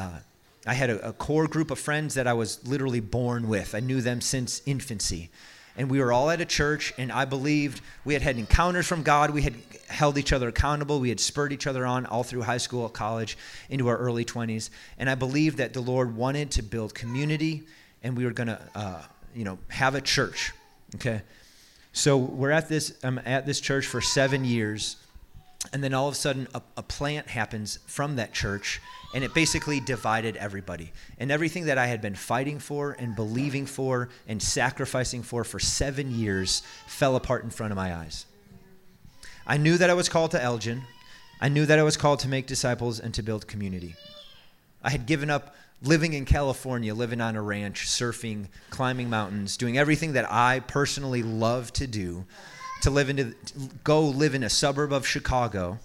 had a core group of friends that I was literally born with. I knew them since infancy. And we were all at a church, and I believed we had encounters from God. We had held each other accountable. We had spurred each other on all through high school, college, into our early 20s. And I believed that the Lord wanted to build community, and we were going to have a church. Okay? So I'm at this church for 7 years, and then all of a sudden a plant happens from that church, and it basically divided everybody. And everything that I had been fighting for and believing for and sacrificing for 7 years fell apart in front of my eyes. I knew that I was called to Elgin. I knew that I was called to make disciples and to build community. I had given up living in California, living on a ranch, surfing, climbing mountains, doing everything that I personally love to do, to go live in a suburb of Chicago.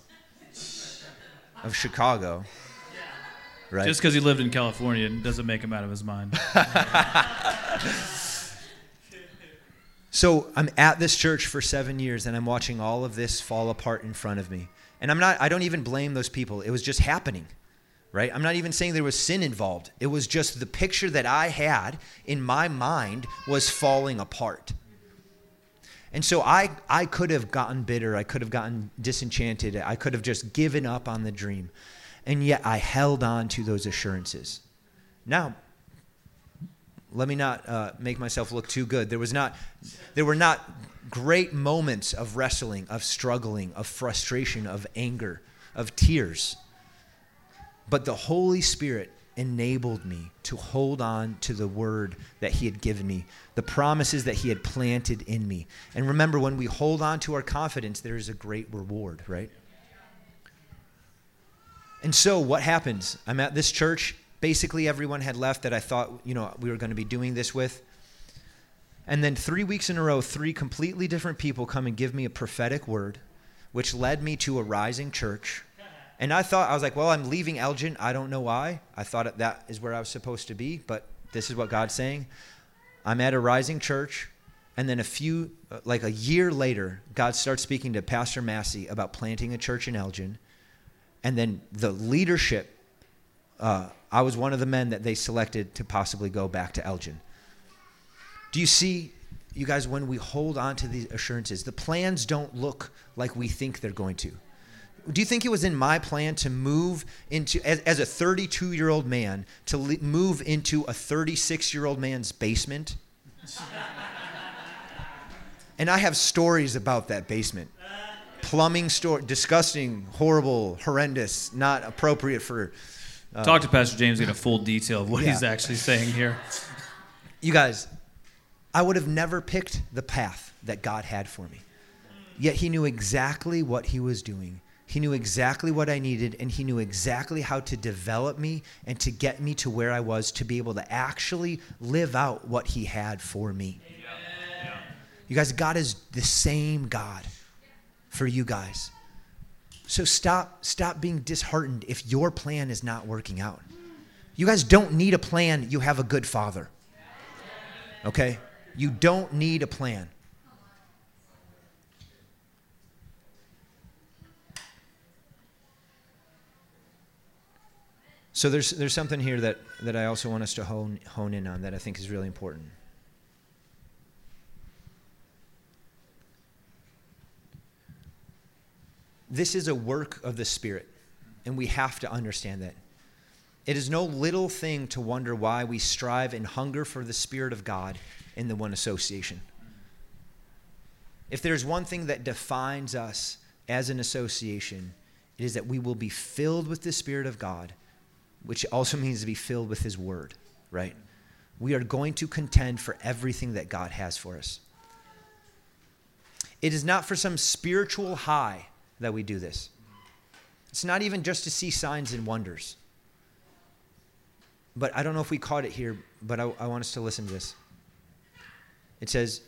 Right? Just because he lived in California doesn't make him out of his mind. So I'm at this church for 7 years, and I'm watching all of this fall apart in front of me. And I don't even blame those people. It was just happening, right? I'm not even saying there was sin involved. It was just the picture that I had in my mind was falling apart. And so I could have gotten bitter. I could have gotten disenchanted. I could have just given up on the dream. And yet I held on to those assurances. Now, let me not make myself look too good. There were not great moments of wrestling, of struggling, of frustration, of anger, of tears. But the Holy Spirit enabled me to hold on to the word that he had given me, the promises that he had planted in me. And remember, when we hold on to our confidence, there is a great reward, right? And so what happens? I'm at this church. Basically, everyone had left that I thought, we were going to be doing this with. And then 3 weeks in a row, 3 completely different people come and give me a prophetic word, which led me to a rising church. And I was like, well, I'm leaving Elgin. I don't know why. I thought that is where I was supposed to be, but this is what God's saying. I'm at a rising church. And then a year later, God starts speaking to Pastor Massey about planting a church in Elgin. And then the leadership, I was one of the men that they selected to possibly go back to Elgin. Do you see, you guys, when we hold on to these assurances, the plans don't look like we think they're going to. Do you think it was in my plan to move into, as a 32-year-old man, to move into a 36-year-old man's basement? And I have stories about that basement. Plumbing story, disgusting, horrible, horrendous, not appropriate for... Talk to Pastor James, get a full detail of what he's actually saying here. You guys, I would have never picked the path that God had for me. Yet he knew exactly what he was doing. He knew exactly what I needed, and he knew exactly how to develop me and to get me to where I was to be able to actually live out what he had for me. Yeah. You guys, God is the same God for you guys. So stop being disheartened if your plan is not working out. You guys don't need a plan. You have a good Father. Okay? You don't need a plan. So there's something here that I also want us to hone in on that I think is really important. This is a work of the Spirit, and we have to understand that. It is no little thing to wonder why we strive and hunger for the Spirit of God in the One Association. If there's one thing that defines us as an association, it is that we will be filled with the Spirit of God, which also means to be filled with his word, right? We are going to contend for everything that God has for us. It is not for some spiritual high that we do this. It's not even just to see signs and wonders. But I don't know if we caught it here, but I want us to listen to this. It says,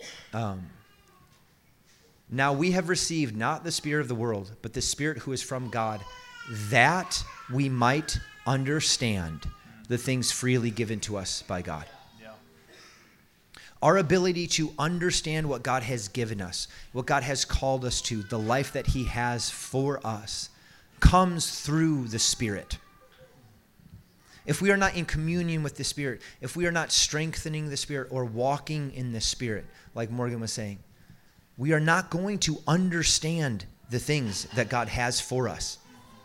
now we have received not the spirit of the world, but the Spirit who is from God, that we might understand the things freely given to us by God. Yeah. Our ability to understand what God has given us, what God has called us to, the life that he has for us, comes through the Spirit. If we are not in communion with the Spirit, if we are not strengthening the Spirit or walking in the Spirit, like Morgan was saying, we are not going to understand the things that God has for us.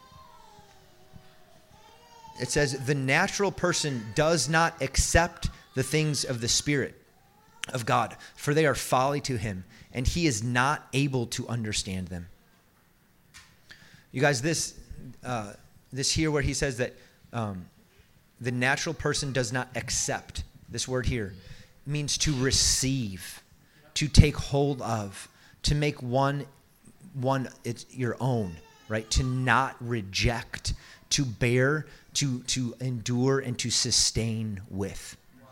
It says, the natural person does not accept the things of the Spirit of God, for they are folly to him, and he is not able to understand them. You guys, this here where he says that the natural person does not accept, this word here means to receive, to take hold of, to make one it's your own, right? To not reject, to bear, to endure, and to sustain with.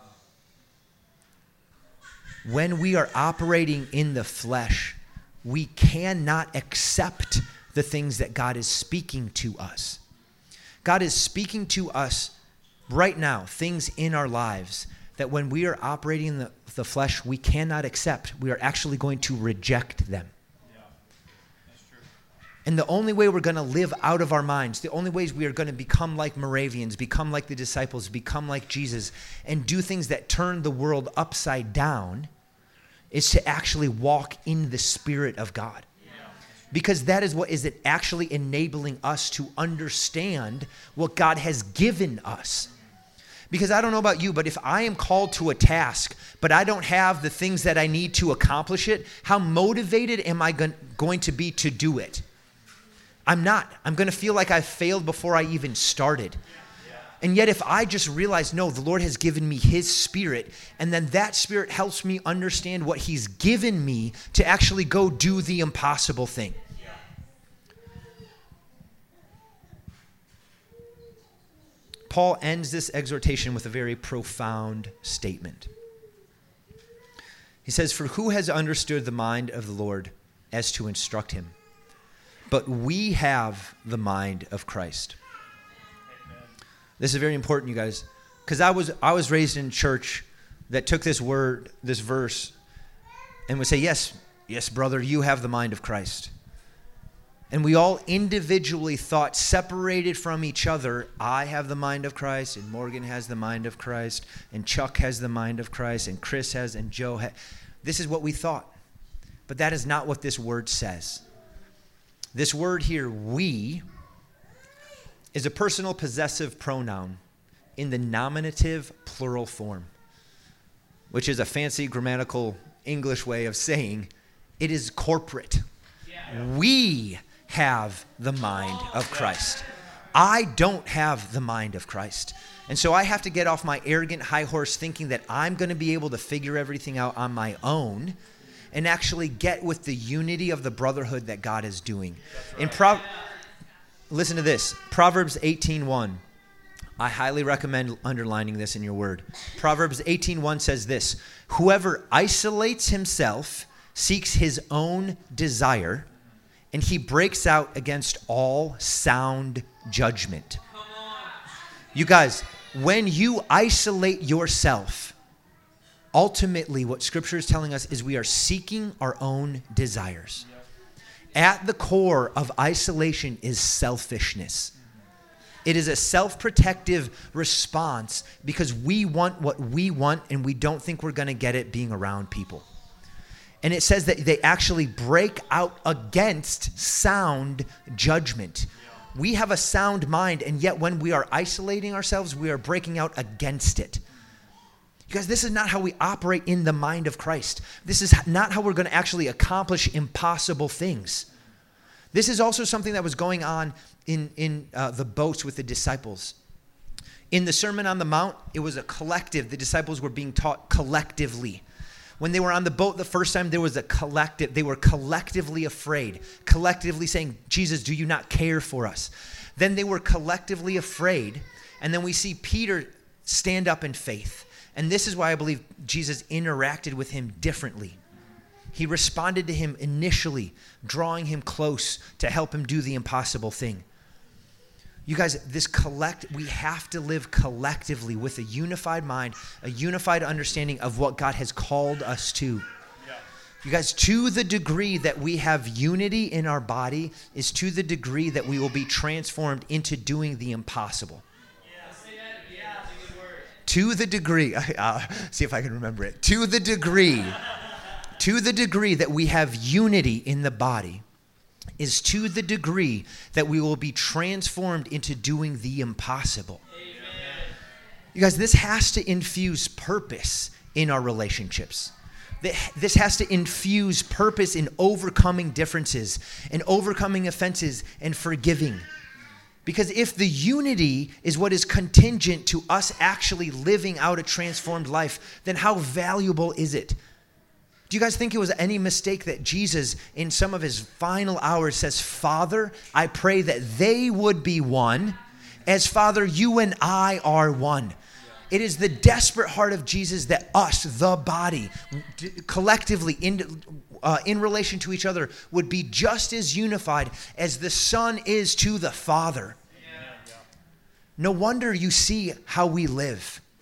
When we are operating in the flesh, we cannot accept the things that God is speaking to us. God is speaking to us right now, things in our lives that when we are operating in the the flesh we cannot accept, we are actually going to reject them. Yeah, that's true. And the only way we're going to live out of our minds, the only ways we are going to become like Moravians, become like the disciples, become like Jesus, and do things that turn the world upside down, is to actually walk in the Spirit of God. Because that is what is it actually enabling us to understand what God has given us. Because I don't know about you, but if I am called to a task, but I don't have the things that I need to accomplish it, how motivated am I going to be to do it? I'm not. I'm going to feel like I failed before I even started. And yet if I just realize, no, the Lord has given me his Spirit, and then that Spirit helps me understand what he's given me to actually go do the impossible thing. Paul ends this exhortation with a very profound statement. He says, "For who has understood the mind of the Lord as to instruct him? But we have the mind of Christ." This is very important, you guys, because I was raised in a church that took this word, this verse, and would say, yes, brother, you have the mind of Christ. And we all individually thought, separated from each other, I have the mind of Christ, and Morgan has the mind of Christ, and Chuck has the mind of Christ, and Chris has, and Joe has. This is what we thought. But that is not what this word says. This word here, we, is a personal possessive pronoun in the nominative plural form, which is a fancy grammatical English way of saying it is corporate. We have the mind of Christ. I don't have the mind of Christ. And so I have to get off my arrogant high horse thinking that I'm going to be able to figure everything out on my own and actually get with the unity of the brotherhood that God is doing. Listen to this. Proverbs 18:1. I highly recommend underlining this in your word. Proverbs 18:1 says this: "Whoever isolates himself seeks his own desire, and he breaks out against all sound judgment." You guys, when you isolate yourself, ultimately what Scripture is telling us is we are seeking our own desires. At the core of isolation is selfishness. It is a self-protective response because we want what we want and we don't think we're going to get it being around people. And it says that they actually break out against sound judgment. We have a sound mind, and yet when we are isolating ourselves, we are breaking out against it. You guys, this is not how we operate in the mind of Christ. This is not how we're going to actually accomplish impossible things. This is also something that was going on in the boats with the disciples. In the Sermon on the Mount, it was a collective. The disciples were being taught collectively. When they were on the boat the first time, there was a collective. They were collectively afraid, collectively saying, "Jesus, do you not care for us?" Then they were collectively afraid, and then we see Peter stand up in faith. And this is why I believe Jesus interacted with him differently. He responded to him initially, drawing him close to help him do the impossible thing. You guys, we have to live collectively with a unified mind, a unified understanding of what God has called us to. You guys, to the degree that we have unity in our body is to the degree that we will be transformed into doing the impossible. To the degree, see if I can remember it. To the degree that we have unity in the body is to the degree that we will be transformed into doing the impossible. Amen. You guys, this has to infuse purpose in our relationships. This has to infuse purpose in overcoming differences and overcoming offenses and forgiving. Because if the unity is what is contingent to us actually living out a transformed life, then how valuable is it? Do you guys think it was any mistake that Jesus, in some of his final hours, says, "Father, I pray that they would be one, as Father, you and I are one." It is the desperate heart of Jesus that us, the body, collectively in relation to each other, would be just as unified as the Son is to the Father. No wonder you see how we live.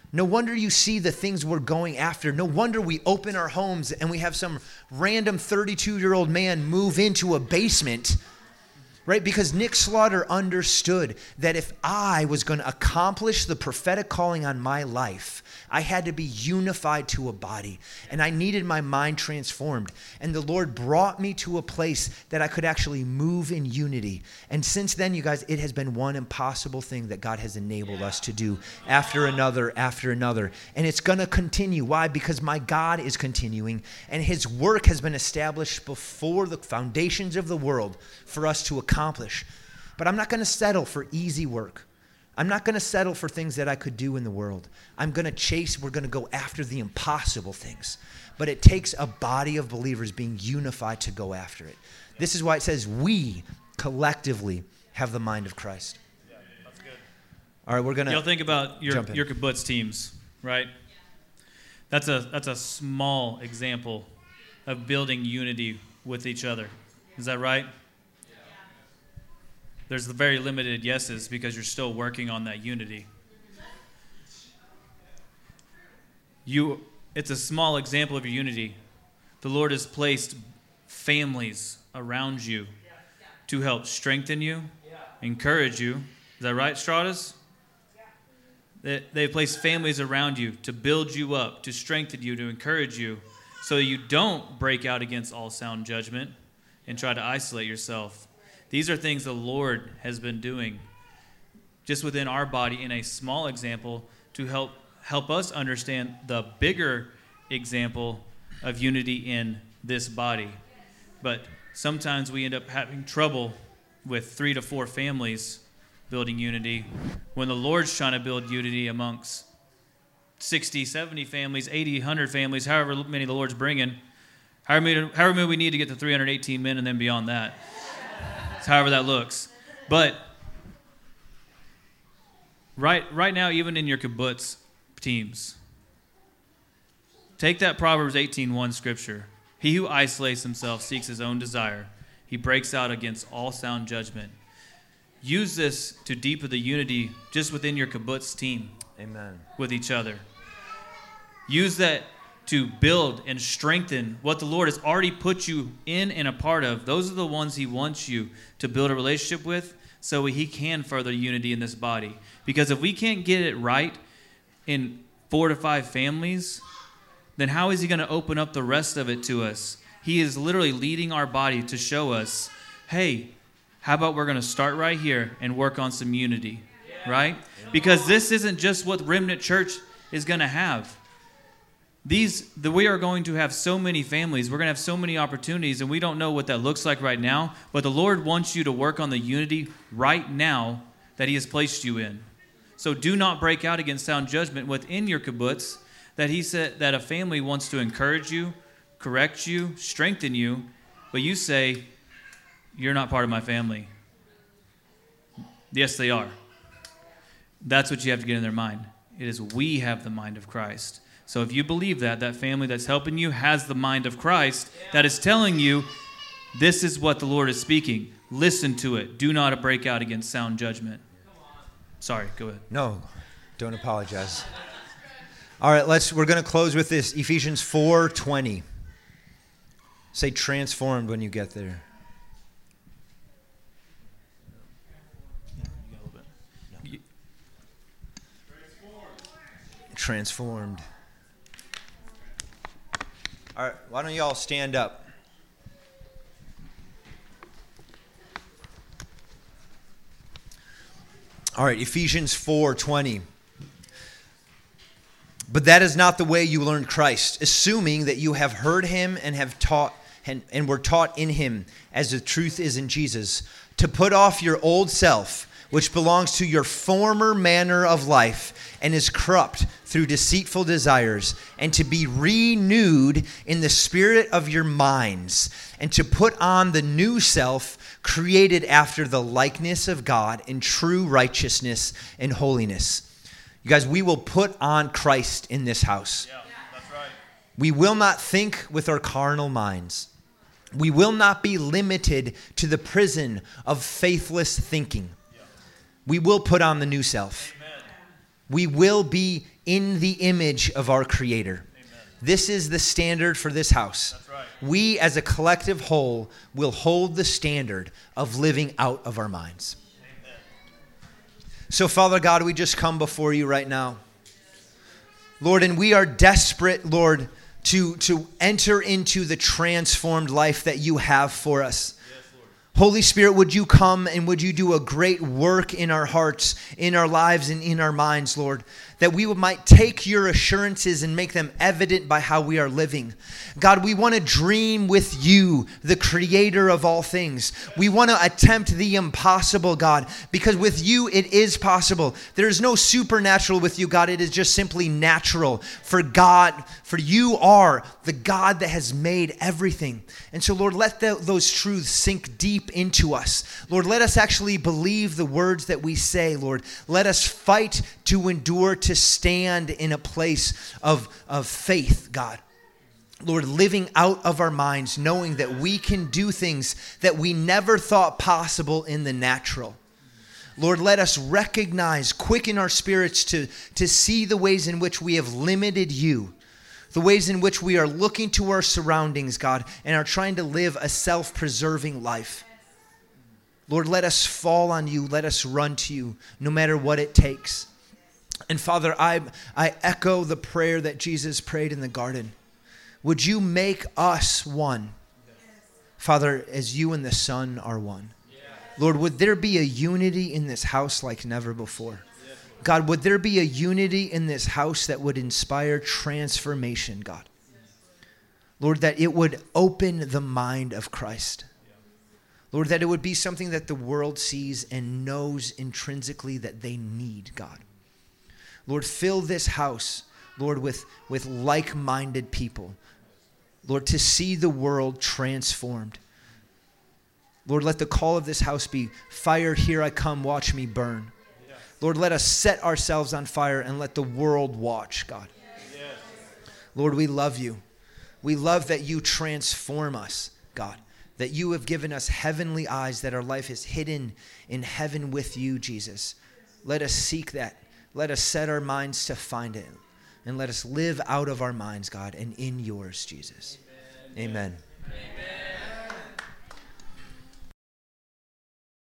No wonder you see the things we're going after. No wonder we open our homes and we have some random 32-year-old man move into a basement, right? Because Nick Slaughter understood that if I was going to accomplish the prophetic calling on my life, I had to be unified to a body, and I needed my mind transformed. And the Lord brought me to a place that I could actually move in unity. And since then, you guys, it has been one impossible thing that God has enabled us to do after another, after another. And it's going to continue. Why? Because my God is continuing, and his work has been established before the foundations of the world for us to accomplish. But I'm not going to settle for easy work. I'm not going to settle for things that I could do in the world. I'm going to chase, we're going to go after the impossible things. But it takes a body of believers being unified to go after it. This is why it says we collectively have the mind of Christ. Yeah, that's good. All right, we're going to You'll think about your kibbutz teams, right? That's a small example of building unity with each other. Is that right? There's the very limited yeses because you're still working on that unity. It's a small example of your unity. The Lord has placed families around you to help strengthen you, encourage you. Is that right, Stratus? They've placed families around you to build you up, to strengthen you, to encourage you, so you don't break out against all sound judgment and try to isolate yourself. These are things the Lord has been doing just within our body in a small example to help us understand the bigger example of unity in this body. But sometimes we end up having trouble with 3 to 4 families building unity when the Lord's trying to build unity amongst 60, 70 families, 80, 100 families, however many the Lord's bringing. However many we need to get to 318 men and then beyond that. However that looks. But right now, even in your kibbutz teams, take that Proverbs 18:1 scripture. He who isolates himself seeks his own desire. He breaks out against all sound judgment. Use this to deepen the unity just within your kibbutz team. Amen. With each other. Use that to build and strengthen what the Lord has already put you in and a part of. Those are the ones he wants you to build a relationship with so he can further unity in this body. Because if we can't get it right in 4 to 5 families, then how is he going to open up the rest of it to us? He is literally leading our body to show us, hey, how about we're going to start right here and work on some unity, right? Because this isn't just what Remnant Church is going to have. We are going to have so many families. We're going to have so many opportunities, and we don't know what that looks like right now. But the Lord wants you to work on the unity right now that he has placed you in. So do not break out against sound judgment within your kibbutz that he said that a family wants to encourage you, correct you, strengthen you, but you say, you're not part of my family. Yes, they are. That's what you have to get in their mind. It is we have the mind of Christ. So if you believe that family that's helping you has the mind of Christ that is telling you, this is what the Lord is speaking. Listen to it. Do not break out against sound judgment. Sorry, go ahead. No, don't apologize. All right, we're going to close with this. Ephesians 4:20. Say transformed when you get there. Transformed. All right, why don't you all stand up? All right, Ephesians 4:20. But that is not the way you learned Christ, assuming that you have heard him and have taught and were taught in him, as the truth is in Jesus, to put off your old self, which belongs to your former manner of life and is corrupt through deceitful desires, and to be renewed in the spirit of your minds, and to put on the new self, created after the likeness of God in true righteousness and holiness. You guys, we will put on Christ in this house. Yeah, that's right. We will not think with our carnal minds. We will not be limited to the prison of faithless thinking. We will put on the new self. Amen. We will be in the image of our Creator. This is the standard for this house. That's right. We as a collective whole will hold the standard of living out of our minds. Amen. So, Father God, we just come before you right now. Lord, and we are desperate, Lord, to enter into the transformed life that you have for us. Yes, Lord. Holy Spirit, would you come and would you do a great work in our hearts, in our lives, and in our minds, Lord, that we might take your assurances and make them evident by how we are living. God, we want to dream with you, the creator of all things. We want to attempt the impossible, God, because with you it is possible. There is no supernatural with you, God. It is just simply natural. For you are the God that has made everything. And so, Lord, let those truths sink deep into us. Lord, let us actually believe the words that we say, Lord. Let us fight to endure, to stand in a place of faith, God. Lord, living out of our minds, knowing that we can do things that we never thought possible in the natural. Lord, let us recognize, quicken our spirits to see the ways in which we have limited you, the ways in which we are looking to our surroundings, God, and are trying to live a self-preserving life. Lord, let us fall on you. Let us run to you, no matter what it takes. And Father, I echo the prayer that Jesus prayed in the garden. Would you make us one? Father, as you and the Son are one. Lord, would there be a unity in this house like never before? God, would there be a unity in this house that would inspire transformation, God? Lord, that it would open the mind of Christ. Lord, that it would be something that the world sees and knows intrinsically that they need, God. Lord, fill this house, Lord, with like-minded people. Lord, to see the world transformed. Lord, let the call of this house be, fire, here I come, watch me burn. Yes. Lord, let us set ourselves on fire and let the world watch, God. Yes. Lord, we love you. We love that you transform us, God, that you have given us heavenly eyes, that our life is hidden in heaven with you, Jesus. Let us seek that. Let us set our minds to find it. And let us live out of our minds, God, and in yours, Jesus. Amen. Amen. Amen.